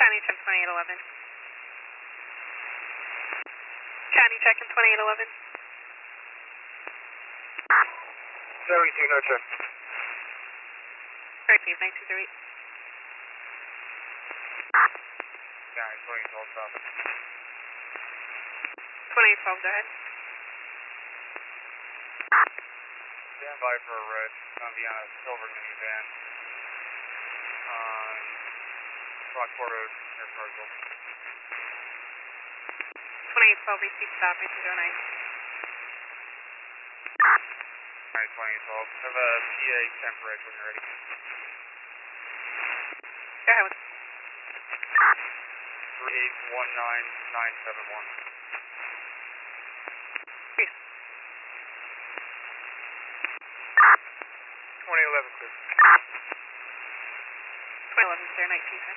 County check 2811. County check in 2811. 72, no check. Correct, 9238. County 2012, stop. 2812, go ahead. Stand by for a red. It's going to be on a silver minivan. On Rockport Road, near Carsville. 2812, receive stop, message 09. Alright, 2012. Have a PA temporary when you're ready. Go ahead with 3819971. Peace. 2011, clear. 2011, sir, 1910.